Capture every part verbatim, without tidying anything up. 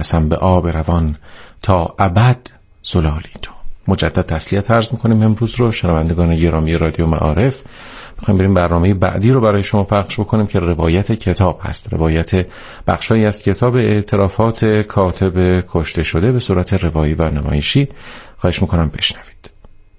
قسم به آب روان تا ابد زلالی تو. مجدد تسلیت عرض میکنیم امروز رو شنوندگان گرامی رادیو معارف. میخوایم بریم برنامه بعدی رو برای شما پخش بکنیم که روایت کتاب هست، روایت بخشایی از کتاب اعترافات کاتب کشته شده به صورت روایی و نمایشی. خواهش میکنم بشنوید.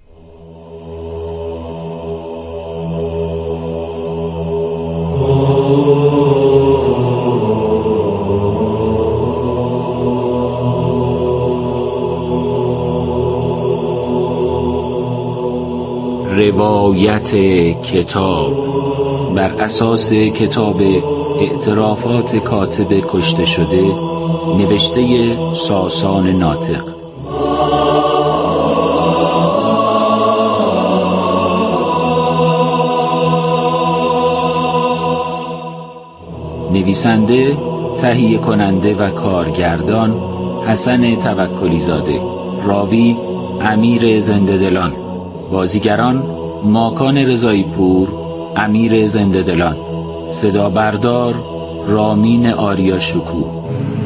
روایت کتاب بر اساس کتاب اعترافات کاتب کشته شده نوشته ساسان ناطق. نویسنده، تهیه کننده و کارگردان حسن توکلی زاده. راوی امیر زنده دلان. بازیگران ماکان رضایی پور، امیر زنده دلان. صدا بردار رامین آریا شکوه.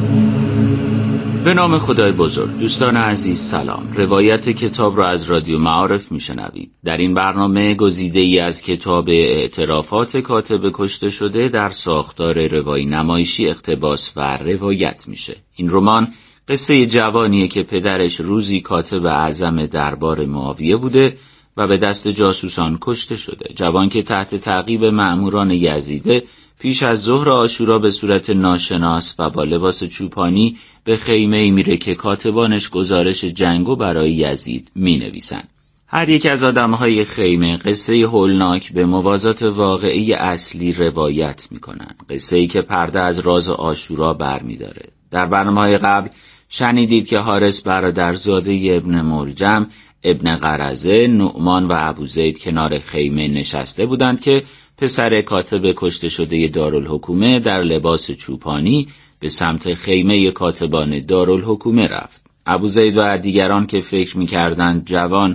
به نام خدای بزرگ. دوستان عزیز سلام. روایت کتاب را از رادیو معارف میشنوید. در این برنامه گزیده‌ای از کتاب اعترافات کاتب کشته شده در ساختار روایی نمایشی اقتباس و روایت میشه. این رمان قصه جوانیه که پدرش روزی کاتب اعظم دربار معاویه بوده و به دست جاسوسان کشته شده. جوان که تحت تعقیب مأموران یزیده پیش از ظهر عاشورا به صورت ناشناس و با لباس چوپانی به خیمه‌ای میره که کاتبانش گزارش جنگو برای یزید مینویسن. هر یک از آدمهای خیمه قصه هولناک به موازات واقعی اصلی روایت میکنن. قصه‌ای که پرده از راز عاشورا برمیداره. در برنامه‌های قبل شنیدید که حارس برادرزاده ابن ملجم، ابن قرزه، نعمان و ابوزید کنار خیمه نشسته بودند که پسر کاتب کشته شده دارالحکومه در لباس چوپانی به سمت خیمه کاتبان دارالحکومه رفت. ابوزید و دیگران که فکر می‌کردند جوان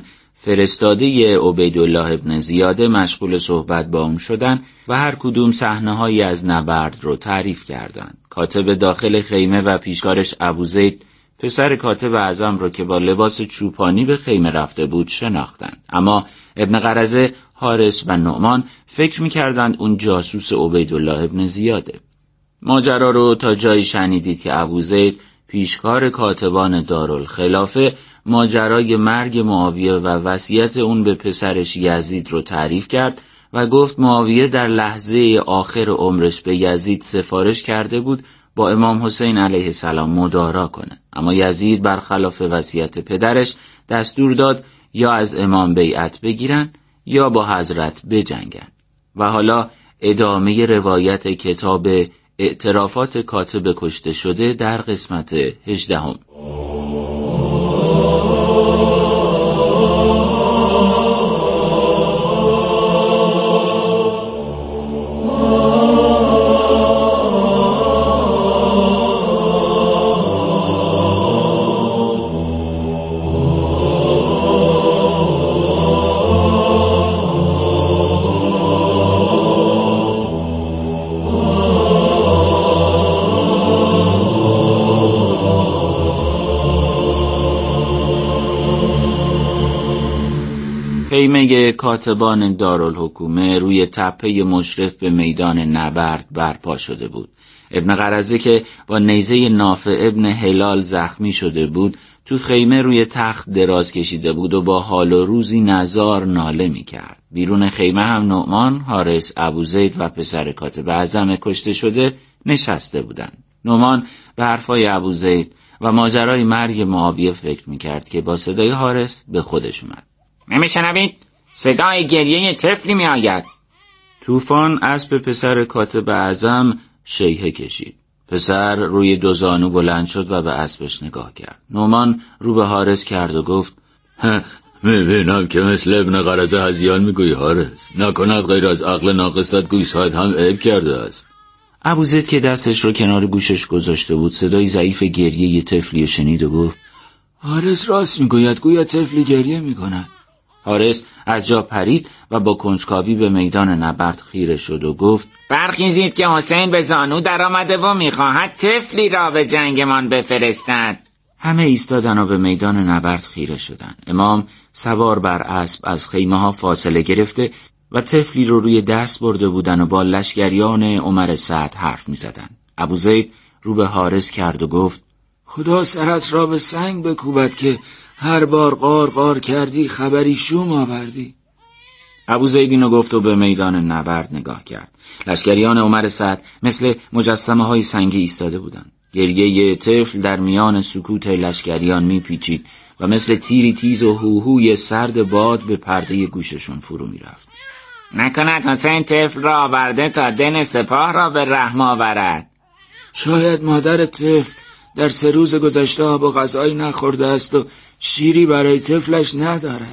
فرستاده عبیدالله ابن زیاده مشغول صحبت با اون شدن و هر کدوم صحنه‌هایی از نبرد رو تعریف کردند. کاتب داخل خیمه و پیشکارش ابوزید پسر کاتب اعظم رو که با لباس چوپانی به خیمه رفته بود شناختند. اما ابن قرزه، حارس و نعمان فکر می‌کردند اون جاسوس عبیدالله ابن زیاده. ماجرا رو تا جایی شنیدید که ابوزید پیشکار کاتبان دارالخلافه ماجرای مرگ معاویه و وصیت اون به پسرش یزید رو تعریف کرد و گفت معاویه در لحظه آخر عمرش به یزید سفارش کرده بود با امام حسین علیه السلام مدارا کنه، اما یزید برخلاف وصیت پدرش دستور داد یا از امام بیعت بگیرن یا با حضرت بجنگن. و حالا ادامه روایت کتاب اعترافات کاتب کشته شده در قسمت هجدهم. خیمه کاتبان دارالحکومه روی تپه مشرف به میدان نبرد برپا شده بود. ابن قرزه که با نیزه نافع ابن هلال زخمی شده بود تو خیمه روی تخت دراز کشیده بود و با حال و روزی نزار ناله می کرد. بیرون خیمه هم نعمان، حارس، ابوزید و پسر کاتب اعظم کشته شده نشسته بودند. نعمان به حرفای ابوزید و ماجرای مرگ معاویه فکر می کرد که با صدای حارس به خودش اومد. نمیشنوید؟ صدای گریه طفلی می آید. طوفان اسب پسر کاتب اعظم شیهه کشید. پسر روی دو زانو بلند شد و به اسبش نگاه کرد. نعمان رو به حارس کرد و گفت میبینم که مثل ابن قرزه هزیان میگوی حارس، نکن از غیر از عقل ناقصت گوشهایت هم عیب کرده است. ابوزید که دستش رو کنار گوشش گذاشته بود صدای ضعیف گریه طفلی شنید و گفت حارس راست میگوید، گویا طفلی گریه میکند. حارس از جا پرید و با کنجکاوی به میدان نبرد خیره شد و گفت برخیزید که حسین به زانو در آمده و میخواهد طفلی را به جنگمان بفرستد. همه ایستادن و به میدان نبرد خیره شدند. امام سوار بر اسب از خیمه ها فاصله گرفته و طفلی رو روی دست برده بودن و با لشکریان عمر سعد حرف میزدن. ابوزید رو به حارس کرد و گفت خدا سرت را به سنگ بکوبد که هر بار غار غار کردی خبری شوم آوردی. ابوزید اینو گفت و به میدان نبرد نگاه کرد. لشکریان عمر سعد مثل مجسمه های سنگی ایستاده بودند. گریه طفل در میان سکوت لشکریان میپیچید و مثل تیری تیز و هوهوی سرد باد به پرده گوششون فرو میرفت. نکند حسین طفل را آورده تا دن سپاه را به رحم آورد. شاید مادر طفل در سه روز گذشته آب و غذایی نخورده است و شیری برای طفلش ندارد.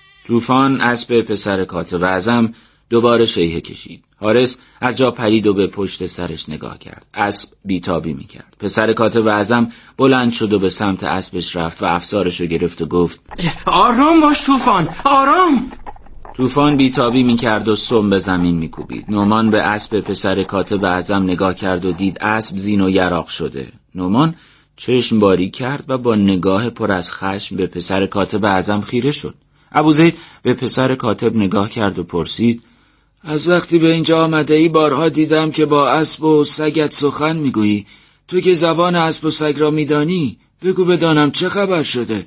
طوفان اسب پسر کاتب اعظم دوباره شیهه کشید. حارس از جا پرید و به پشت سرش نگاه کرد. اسب بیتابی میکرد. پسر کاتب اعظم بلند شد و به سمت اسبش رفت و افسارش رو گرفت و گفت آرام باش طوفان، آرام. طوفان بیتابی میکرد و سم به زمین میکوبید. نومان به اسب پسر کاتب اعظم نگاه کرد و دید اسب زین و یراق شده. نومان چشم باری کرد و با نگاه پر از خشم به پسر کاتب اعظم خیره شد. ابوزید به پسر کاتب نگاه کرد و پرسید از وقتی به اینجا آمده ای بارها دیدم که با اسب و سگت سخن میگویی. تو که زبان اسب و سگ را میدانی بگو بدانم چه خبر شده.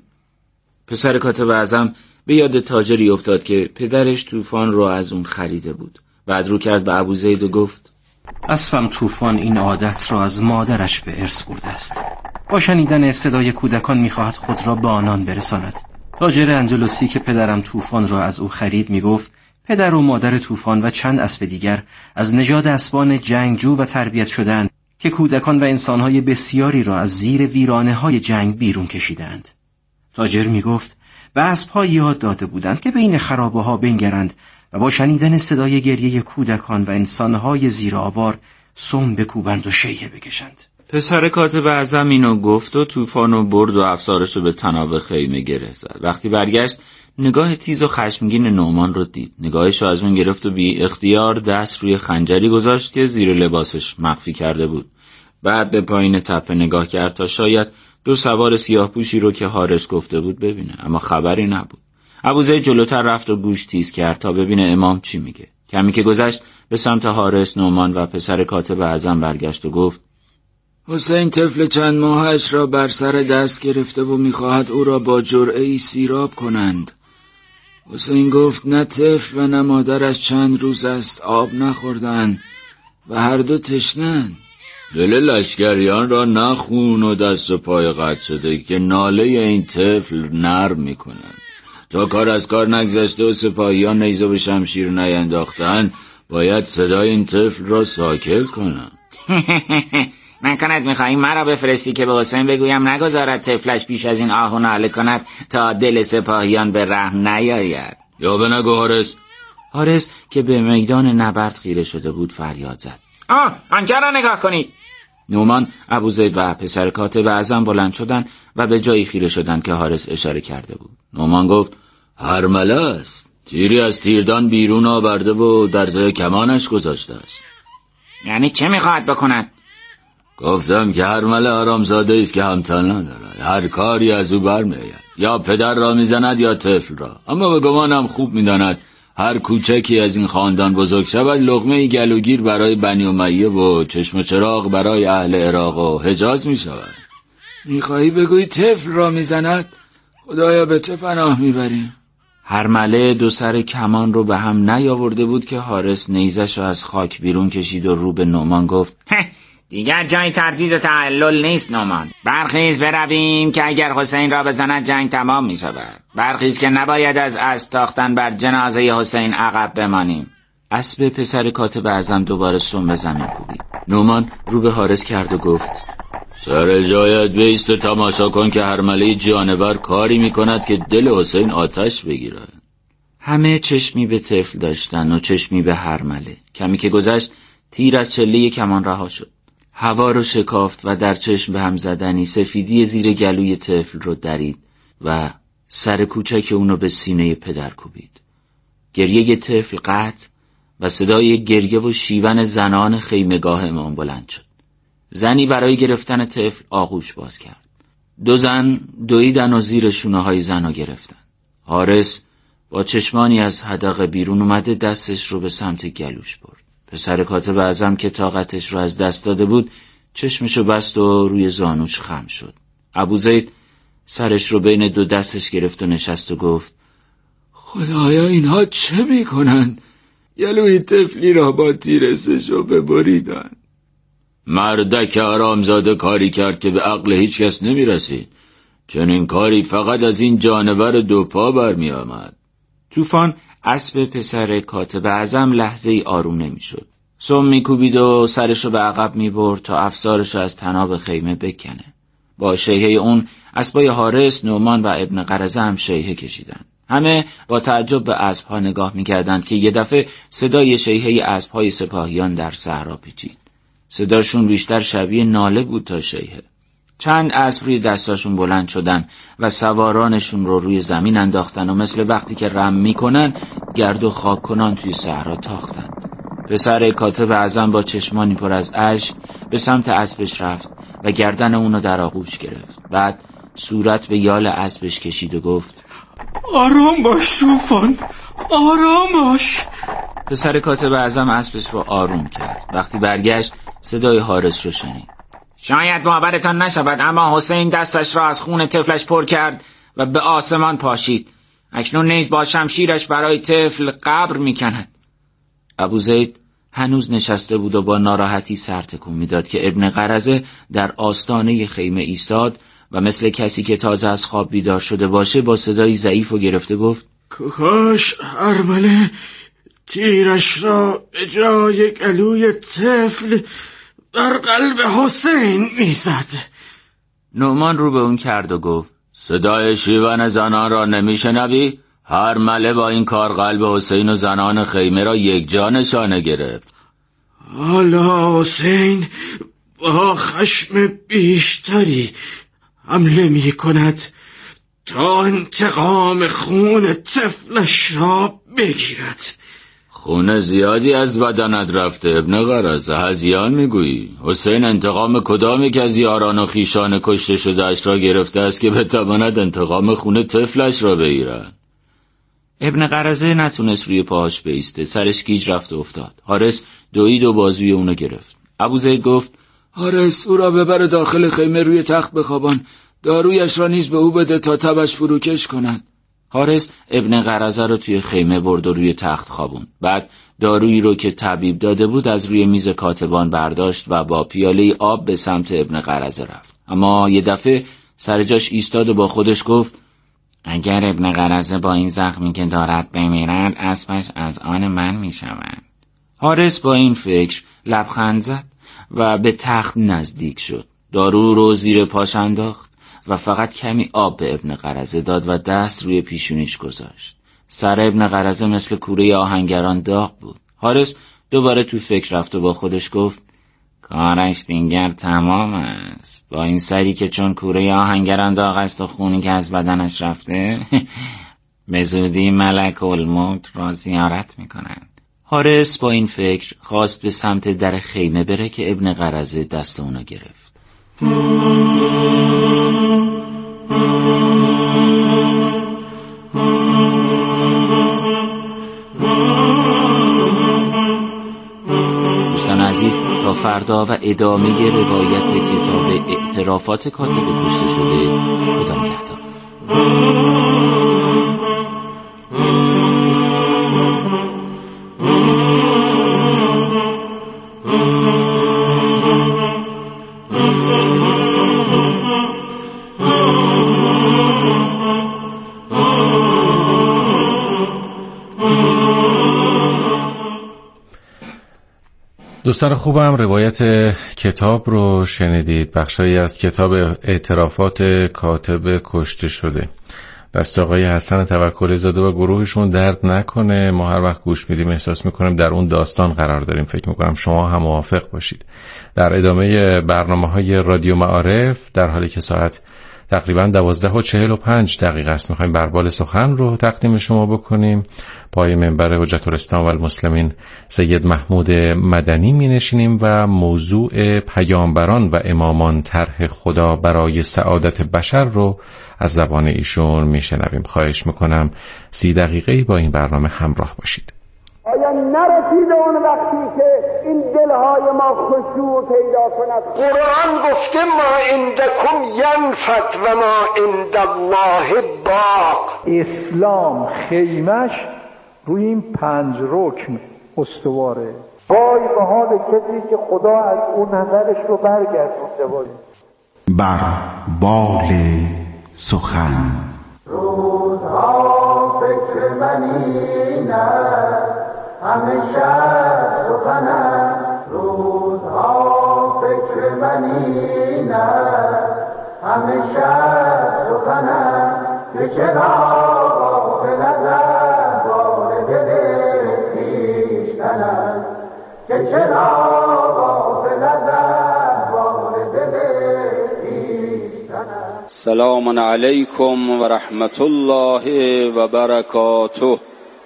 پسر کاتب اعظم به یاد تاجری افتاد که پدرش طوفان رو از اون خریده بود. بعد رو کرد به ابوزید و گفت اسبم طوفان این عادت را از مادرش به ارث برده است. با شنیدن صدای کودکان میخواهد خود را به آنان برساند. تاجر اندلسی که پدرم طوفان را از او خرید میگفت پدر و مادر طوفان و چند اسب دیگر از نژاد اسبان جنگجو و تربیت شدند که کودکان و انسانهای بسیاری را از زیر ویرانه‌های جنگ بیرون کشیدند. تاجر میگفت به اسب‌ها یاد داده بودند که بین خرابه‌ها بنگرند و با شنیدن صدای گریه کودکان و انسانهای زیرآوار سم بکوبند و شیهه بکشند. پسر کاتب اعظم اینو گفت و طوفانو برد و افسارشو به طناب خیمه گره زد. وقتی برگشت نگاه تیز و خشمگین نومان رو دید. نگاهشو از اون گرفت و بی اختیار دست روی خنجری گذاشت که زیر لباسش مخفی کرده بود. بعد به پایین تپه نگاه کرد تا شاید دو سوار سیاه پوشی رو که حارس گفته بود ببینه، اما خبری نبود. ابوزید جلوتر رفت و گوش تیز کرد تا ببینه امام چی میگه. کمی که گذشت به سمت حارس، نومان و پسر کاتب اعظم برگشت و گفت حسین طفل چند ماهش را بر سر دست گرفته و میخواهد او را با جرعه‌ای سیراب کنند. حسین گفت نه طفل و نه مادرش چند روز است آب نخوردن و هر دو تشنن. دل لشکریان را نخون و دست و پای قطع شده که ناله این طفل نرم میکنند. تا کار از کار نگذشته و سپاهیان نیزه و شمشیر نینداختن باید صدای این طفل را ساکت کنند. نکند میخواهی مرا بفرستی که به حسین بگویم نگذارد طفلش بیش از این آه و ناله کند تا دل سپاهیان به رحم نیاید؟ یا به نگو حارس. حارس که به میدان نبرد خیره شده بود فریاد زد آه آنجا را نگاه کنید. نومان، ابوزید و پسر کاتب اعظم بلند شدند و به جایی خیره شدند که حارس اشاره کرده بود. نومان گفت هرمله است. تیری از تیردان بیرون آورده و در زیر کمانش گذاشته است. یعنی چه میخواهد بکند؟ گفتم که هرمله آرامزاده است که همتن ندارد. هر کاری از او برمیآید. یا پدر را میزند یا طفل را. اما به گمانم خوب میداند هر کوچکی از این خاندان بزرگ شود لقمه گلوگیر برای بنی امیه و چشم و چراغ برای اهل عراق و حجاز می شود. میخواهی بگوی طفل را میزند؟ خدایا به تو پناه میبریم. هرمله دو سر کمان رو به هم نیاورده بود که حارس نیزش رو از خاک بیرون کشید و رو به نومان گفت دیگر جای تردید و تعلل نیست نومان. برخیز برویم که اگر حسین را بزند جنگ تمام می شود. برخیز که نباید از اسب تاختن بر جنازه حسین عقب بمانیم. اسب پسر کاتب اعظم دوباره سم به زمین کوبید. نومان رو به حارس کرد و گفت سر جایت بیست و تماشا کن که هرمله جانور کاری می کند که دل حسین آتش بگیرد. همه چشمی به طفل داشتن و چشمی به هرمله. کمی که گذشت تیر از چله کمان رها شد. هوا رو شکافت و در چشم به هم زدنی سفیدی زیر گلوی طفل رو درید و سر کوچک اونو به سینه پدر کوبید. گریه طفل قطع و صدای گریه و شیون زنان خیمگاه امام بلند شد. زنی برای گرفتن طفل آغوش باز کرد. دو زن دویدن و زیر شونه های زن رو گرفتن. حارس با چشمانی از حدقه بیرون اومده دستش رو به سمت گلوش برد. پسر کاتب اعظم که طاقتش رو از دست داده بود چشمشو بست و روی زانوش خم شد. ابوزید سرش رو بین دو دستش گرفت و نشست و گفت خدایا اینها چه میکنن؟ گلوی طفلی را با تیر سشو ببریدن. مردک آرامزاده کاری کرد که به عقل هیچ کس نمی رسید. چنین کاری فقط از این جانور دو پا برمی آمد. طوفان اسب پسر کاتب اعظم لحظه ای آروم نمی شد. سم می کوبید و سرشو به عقب می برد تا افسارشو از طناب خیمه بکنه. با شیهه اون اسبای حارس، نعمان و ابن قرزه هم شیهه کشیدن. همه با تعجب به اسبها نگاه می کردند که یه دفعه صدای شیهه اسبهای سپاهیان در صحرا پیچید. صداشون بیشتر شبیه ناله بود تا شیهه. چند اسب روی دستاشون بلند شدن و سوارانشون رو روی زمین انداختن و مثل وقتی که رم میکنن گرد و خاک کنان توی صحرا تاختن. پسر کاتب اعظم با چشمانی پر از اشک به سمت اسبش رفت و گردن اونو در آغوش گرفت. بعد صورت به یال اسبش کشید و گفت آرام باش طوفان، آرام باش. پسر کاتب اعظم اسبش رو آروم کرد. وقتی برگشت صدای حارس رو شنید. شاید باورتان نشود اما حسین دستش را از خون طفلش پر کرد و به آسمان پاشید. اکنون نیز با شمشیرش برای طفل قبر میکند. ابوزید هنوز نشسته بود و با ناراحتی سر تکون میداد که ابن قرزه در آستانه خیمه ایستاد و مثل کسی که تازه از خواب بیدار شده باشه با صدای ضعیف و گرفته گفت کاش ارمله تیرش را به جای گلوی طفل در قلب حسین میزد. نعمان رو به اون کرد و گفت صدای شیون زنان را نمیشنوی؟ هر مله با این کار قلب حسین و زنان خیمه را یک جا نشانه گرفت. حالا حسین با خشم بیشتری حمله می کند تا انتقام خون طفلش را بگیرد. خون زیادی از بدنت رفته ابن قرزه، هذیان میگویی؟ حسین انتقام کدام یک از یاران و خیشان کشته شده‌اش را گرفته است که بتواند انتقام خون طفلش را بگیرد؟ ابن قرزه نتونست روی پاهاش بایسته، سرش گیج رفت و افتاد. حارس دوید و بازوی اونو گرفت. ابوزید گفت حارس او را ببر داخل خیمه روی تخت بخوابان، دارویش را نیز به او بده تا تبش فروکش کند. حارس ابن قرزه رو توی خیمه برد و روی تخت خوابوند. بعد دارویی رو که طبیب داده بود از روی میز کاتبان برداشت و با پیاله آب به سمت ابن قرزه رفت. اما یه دفعه سر جاش ایستاد و با خودش گفت اگر ابن قرزه با این زخمی که دارد بمیرد اسبش از آن من می شود. حارس با این فکر لبخند زد و به تخت نزدیک شد. دارو رو زیر پاش انداخت و فقط کمی آب به ابن قرزه داد و دست روی پیشونیش گذاشت. سر ابن قرزه مثل کوره آهنگران داغ بود. حارس دوباره تو فکر رفت و با خودش گفت کارش دیگر تمام است. با این سری که چون کوره آهنگران داغ است و خونی که از بدنش رفته به زودی ملک الموت را زیارت میکنند. حارس با این فکر خواست به سمت در خیمه بره که ابن قرزه دست اونو گرفت. دوستان عزیز، تا فردا و ادامه روایت کتاب اعترافات کاتب کشته شده. خدا نگهدار. دوستان خوبم، روایت کتاب رو شنیدید. بخشایی از کتاب اعترافات کاتب کشته شده. دست آقای حسن توکلی زاده و گروهشون درد نکنه. ما هر وقت گوش میدیم احساس میکنیم در اون داستان قرار داریم. فکر میکنم شما هم موافق باشید. در ادامه برنامه‌های رادیو معارف در حالی که ساعت تقریبا دوازده و چهل و پنج دقیقه است. میخوایم بربال سخن رو تقدیم شما بکنیم. پای منبر حجت الاسلام و المسلمین سید محمود مدنی می نشینیم و موضوع پیامبران و امامان طرح خدا برای سعادت بشر رو از زبان ایشون می شنویم. خواهش میکنم سی دقیقه با این برنامه همراه باشید. آیا نرسیده اون وقتی که این دلهای ما خشوع پیدا کند؟ قرآن گفته ما عندکم ینفد و ما عند الله باق. اسلام خیمش روی این پنج رکن استواره. وای به حال کسی که خدا از اون نظرش رو برگردونده باشه. بر بال سخن روزها فکر منینه همیشه سخنم، روزها فکر منینه همیشه سخنم، که چرا غافل از احوال دل خویشتنم، که چرا غافل از احوال دل خویشتنم. سلام علیکم و رحمت الله و برکاته.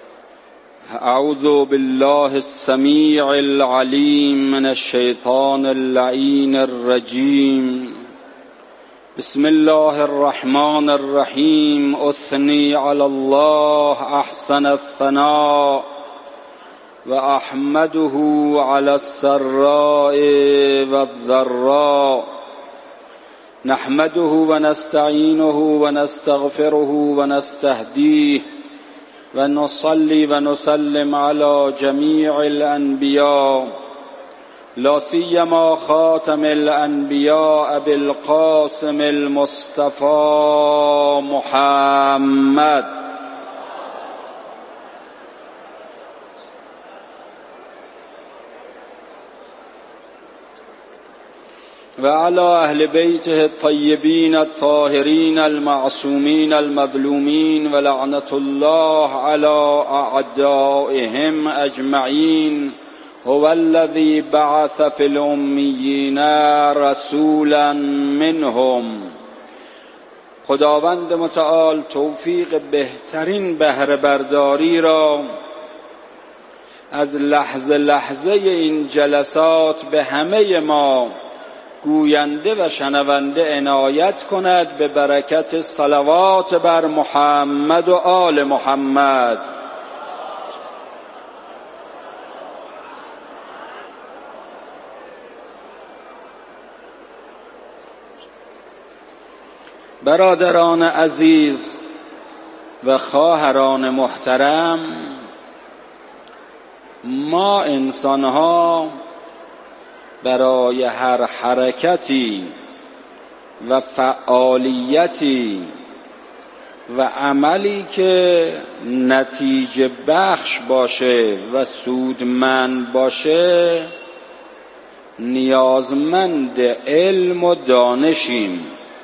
اعوذ بالله السمیع العلیم من الشیطان اللعین الرجیم. بسم الله الرحمن الرحیم. اثنی علی الله احسن الثناء و احمده علی السراء و الضراء. نحمده و نستعینه و نستغفره و نستهدیه و نصلی و نسلم علی جمیع الانبیاء، لا سیما خاتم الانبیاء بالقاسم المصطفى محمد. و علی اهل بیته الطیبین الطاهرین المعصومین المظلومین و لعنت الله علی اعدائهم اجمعین. هو الذی بعث فی الامیین رسولا منهم. خداوند متعال توفیق بهترین بهره برداری را از لحظه لحظه این جلسات به همه ما گوینده و شنونده عنایت کند، به برکت صلوات بر محمد و آل محمد. برادران عزیز و خواهران محترم، ما انسان‌ها برای هر حرکتی و فعالیتی و عملی که نتیجه بخش باشه و سودمند باشه نیازمند علم و دانشیم.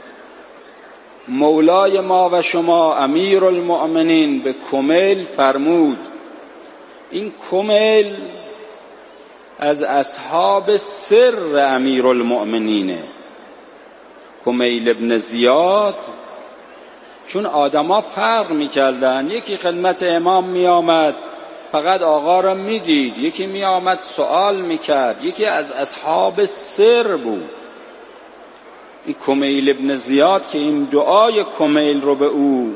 مولای ما و شما امیر المؤمنین به کمیل فرمود. این کمیل از اصحاب سر امیر المؤمنینه، کمیل ابن زیاد. چون آدما فرق میکردن، یکی خدمت امام میآمد فقط آقا را میدید، یکی میآمد سوال میکرد، یکی از اصحاب سر بود. این کمیل ابن زیاد که این دعای کمیل رو به او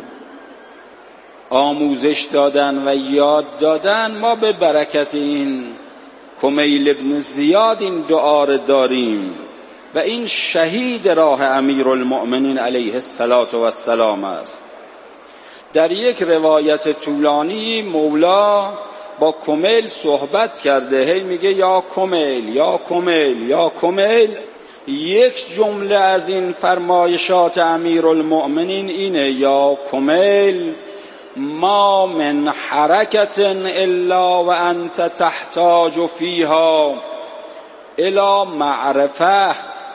آموزش دادن و یاد دادن، ما به برکت این کمیل ابن زیاد این دعا رو داریم و این شهید راه امیر المؤمنین علیه السلام است. در یک روایت طولانی مولا با کمیل صحبت کرده، هی میگه یا کمیل یا کمیل یا کمیل. یک جمله از این فرمایشات امیر المؤمنین اینه: یا کمیل ما من حرکت الا و انت تحتاج فیها الی معرفه.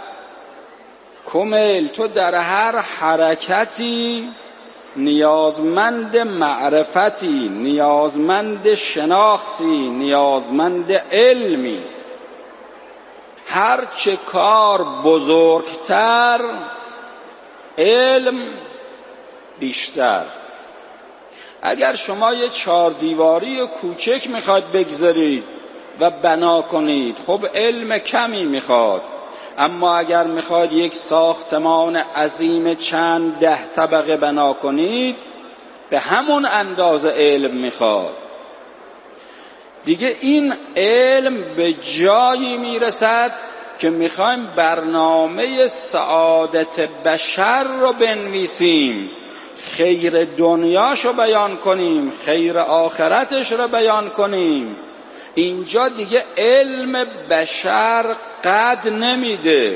کمیل تو در هر حرکتی نیازمند معرفتی، نیازمند شناختی، نیازمند علمی. هر چه کار بزرگتر علم بیشتر. اگر شما یه چهار دیواری کوچک میخواد بگذارید و بنا کنید، خب علم کمی میخواد. اما اگر میخواد یک ساختمان عظیم چند ده طبقه بنا کنید، به همون اندازه علم میخواد. دیگه این علم به جایی میرسد که میخوایم برنامه سعادت بشر رو بنویسیم، خیر دنیاش رو بیان کنیم، خیر آخرتش رو بیان کنیم. اینجا دیگه علم بشر قد نمیده.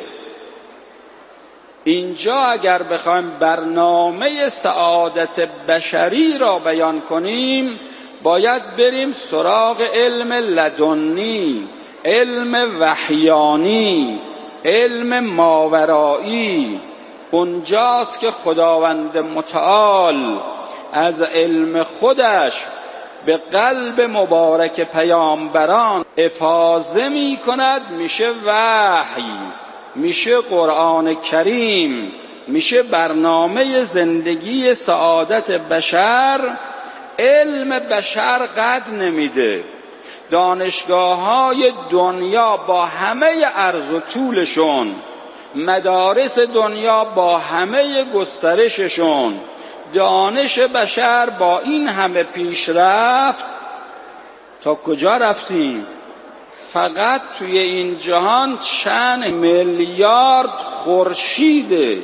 اینجا اگر بخوایم برنامه سعادت بشری را بیان کنیم، باید بریم سراغ علم لدنی، علم وحیانی، علم ماورایی. اونجاست که خداوند متعال از علم خودش به قلب مبارک پیامبران افاضه می کند، میشه وحی، میشه قرآن کریم، میشه برنامه زندگی سعادت بشر. علم بشر قد نمیده. دانشگاه های دنیا با همه عرض و طولشون، مدارس دنیا با همه گسترششون، دانش بشر با این همه پیشرفت تا کجا رفتیم؟ فقط توی این جهان چند میلیارد خورشیده،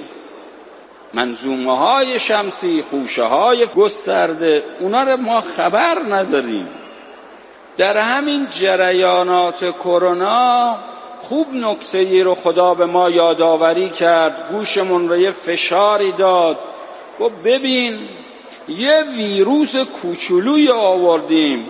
منظومه های شمسی، خوشه های گسترده، اونا رو ما خبر نداریم. در همین جریانات کرونا خوب نکته‌ای رو خدا به ما یادآوری کرد، گوشمون رو یه فشاری داد، گفت ببین یه ویروس کوچولوی آوردیم.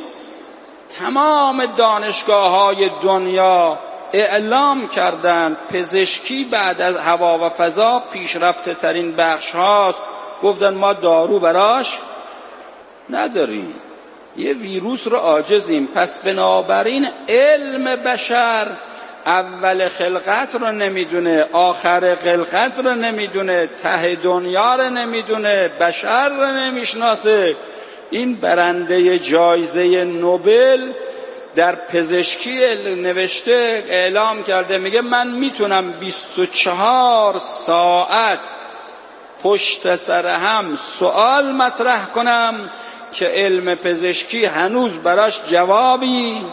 تمام دانشگاه‌های دنیا اعلام کردند پزشکی بعد از هوا و فضا پیشرفته ترین بخش هاست. گفتن ما دارو براش نداریم، یه ویروس رو عاجزیم. پس بنابراین علم بشر اول خلقت رو نمیدونه، آخر خلقت رو نمیدونه، ته دنیا رو نمیدونه، بشر رو نمیشناسه. این برنده جایزه نوبل در پزشکی نوشته، اعلام کرده، میگه من میتونم بیست و چهار ساعت پشت سر هم سوال مطرح کنم که علم پزشکی هنوز براش جوابی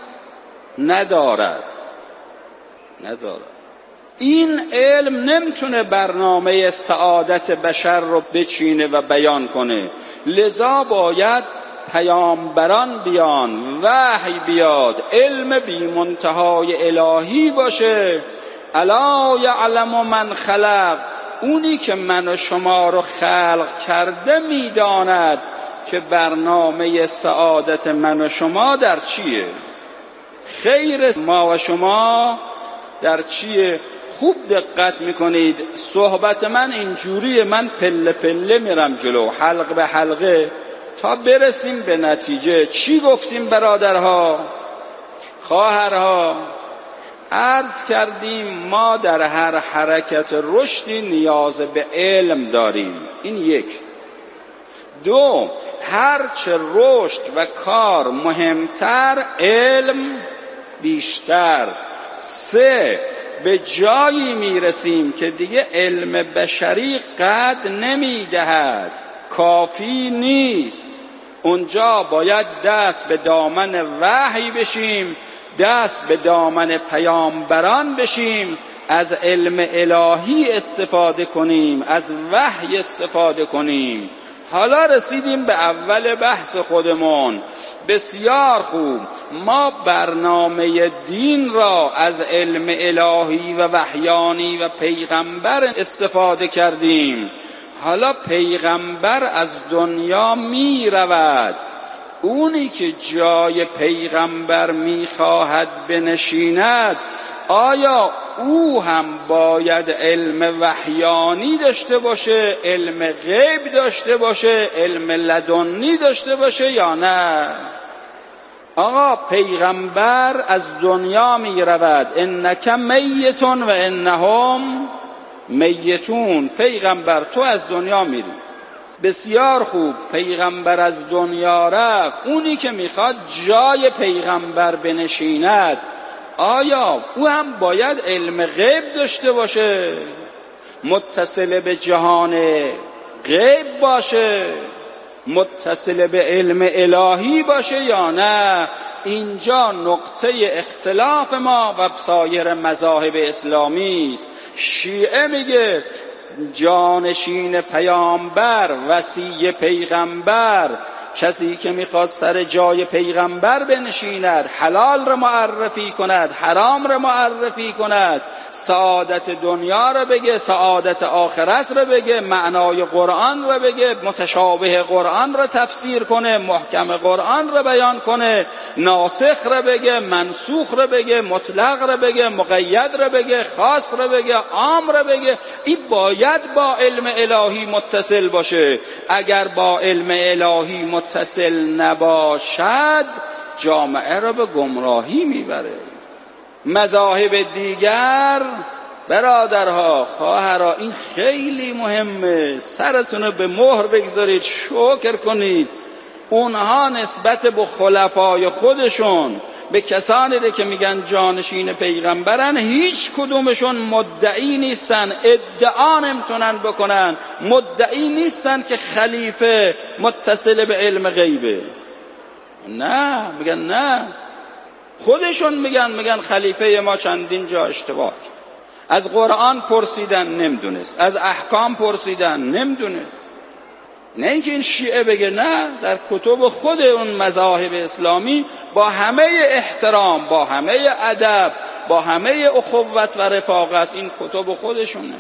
ندارد ندارد. این علم نمیتونه برنامه سعادت بشر رو بچینه و بیان کنه. لذا باید پیامبران بیان، وحی بیاد، علم بی منتهای الهی باشه. الا یعلم من خلق، اونی که من و شما رو خلق کرده میداند که برنامه سعادت من و شما در چیه، خیر ما و شما در چیه. خوب دقت میکنید، صحبت من اینجوریه، من پله پله میرم جلو، حلقه به حلقه، تا برسیم به نتیجه. چی گفتیم برادرها، خواهرها؟ عرض کردیم ما در هر حرکت رشدی نیاز به علم داریم. این یک. دو، هرچه رشد و کار مهمتر، علم بیشتر. سه، به جایی میرسیم که دیگه علم بشری قد نمیدهد، کافی نیست. اونجا باید دست به دامن وحی بشیم، دست به دامن پیامبران بشیم، از علم الهی استفاده کنیم، از وحی استفاده کنیم. حالا رسیدیم به اول بحث خودمون. بسیار خوب، ما برنامه دین را از علم الهی و وحیانی و پیغمبر استفاده کردیم. حالا پیغمبر از دنیا می رود. اونی که جای پیغمبر می خواهد بنشیند، آیا او هم باید علم وحیانی داشته باشه، علم غیب داشته باشه، علم لدنی داشته باشه یا نه؟ آقا پیغمبر از دنیا می رود، انک میتون و انهم میتون پیغمبر تو از دنیا میری. بسیار خوب، پیغمبر از دنیا رفت، اونی که میخواد جای پیغمبر بنشیند آیا او هم باید علم غیب داشته باشه، متصل به جهان غیب باشه، متصل به علم الهی باشه یا نه؟ اینجا نقطه اختلاف ما و سایر مذاهب اسلامی است. شیعه میگه جانشین پیامبر، وصی پیغمبر، کسی که میخواد سر جای پیغمبر بنشیند، حلال را معرفی کند، حرام را معرفی کند، سعادت دنیا را بگه، سعادت آخرت را بگه، معنای قرآن را بگه، متشابه قرآن را تفسیر کنه، محکم قرآن را بیان کنه، ناسخ را بگه، منسوخ را بگه، مطلق را بگه، مقید را بگه، خاص را بگه، عام را بگه. این باید با علم الهی متصل باشه. اگر با علم الهی متصل نباشد جامعه را به گمراهی میبره. مذاهب دیگر برادرها، خواهرها، این خیلی مهمه، سرتون رو به مهر بگذارید، شکر کنید. اونها نسبت به خلفای خودشون، به کسانی ده که میگن جانشین پیغمبرن، هیچ کدومشون مدعی نیستن، ادعا نمیتونن بکنن، مدعی نیستن که خلیفه متصل به علم غیبه. نه، میگن نه، خودشون میگن میگن خلیفه ما چندین جا اشتباه، از قرآن پرسیدن نمیدونست، از احکام پرسیدن نمیدونست. نه اینکه این شیعه بگه نه، در کتب خود اون مذاهب اسلامی با همه احترام، با همه ادب، با همه اخوت و رفاقت، این کتب خودشونه.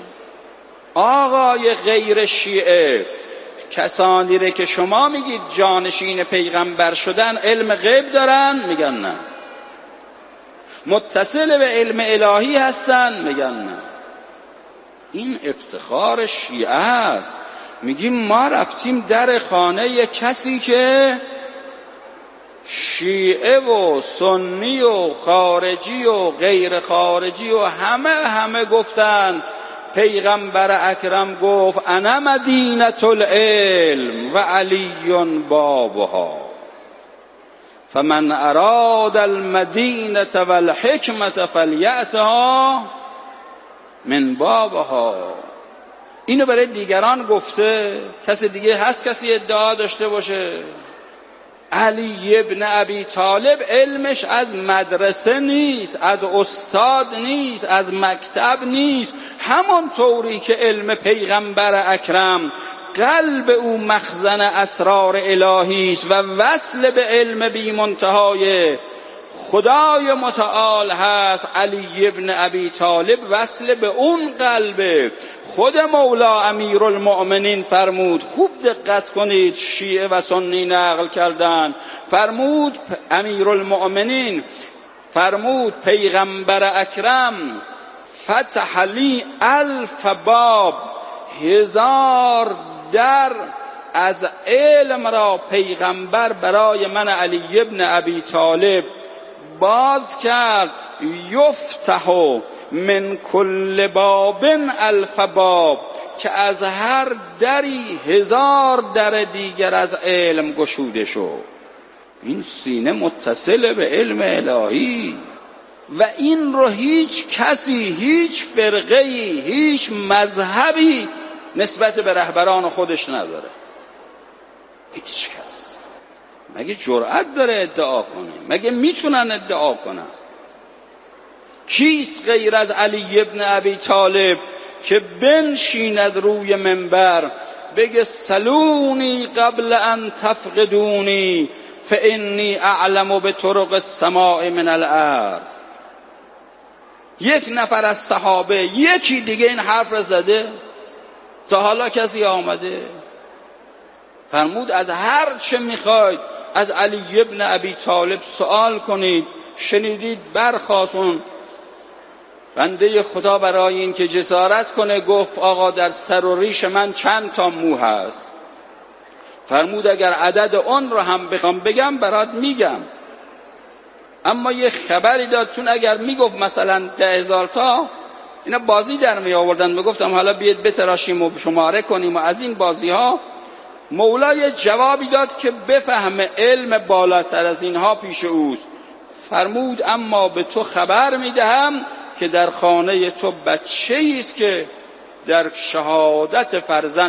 آقای غیر شیعه، کسانی رو که شما میگید جانشین پیغمبر شدن علم غیب دارن، میگن نه. متصل به علم الهی هستن، میگن نه. این افتخار شیعه است. میگیم ما رفتیم در خانه یک کسی که شیعه و سنی و خارجی و غیر خارجی و همه همه گفتن پیغمبر اکرم گفت انا مدینة العلم و علی بابها، فمن اراد المدینة والحکمة فلیأتها من بابها. اینو برای دیگران گفته، کسی دیگه هست کسی ادعا داشته باشه؟ علی ابن ابی طالب علمش از مدرسه نیست، از استاد نیست، از مکتب نیست. همون طوری که علم پیغمبر اکرم قلب او مخزن اسرار الهی است و وصل به علم بی منتهای خدای متعال هست، علی ابن ابی طالب وصل به اون قلبه. خود مولا امیرالمؤمنین فرمود، خوب دقت کنید، شیعه و سنی نقل کردن، فرمود امیرالمؤمنین فرمود پیغمبر اکرم فتح لی الف باب، هزار در از علم را پیغمبر برای من علی ابن ابی طالب باز کرد. یفتح من کل باب الف باب، که از هر دری هزار در دیگر از علم گشوده شد. این سینه متصل به علم الهی و این رو هیچ کسی، هیچ فرقه‌ای، هیچ مذهبی نسبت به رهبران خودش نداره. هیچ کس. مگه جرأت داره ادعا کنه؟ مگه میتونن ادعا کنن؟ کیست غیر از علی ابن ابی طالب که بنشیند روی منبر بگه سلونی قبل ان تفقدونی فانی اعلم بطرق السماء من الارض؟ یک نفر از صحابه، یکی دیگه این حرف را زده؟ تا حالا کسی آمده؟ فرمود از هر چه میخواید از علی ابن ابی طالب سوال کنید. شنیدید برخاستون بنده خدا برای این که جسارت کنه گفت آقا در سر و ریش من چند تا مو هست؟ فرمود اگر عدد اون رو هم بخوام بگم برات میگم، اما یه خبری داد، چون اگر میگفت مثلا ده هزار تا اینا بازی در می آوردن. میگفتم حالا بیاید بتراشیم و شماره کنیم و از این بازی ها. مولا جوابی داد که بفهمه علم بالاتر از اینها پیش اوست. فرمود اما به تو خبر میدهم که در خانه تو بچه‌ای است که در شهادت فرزند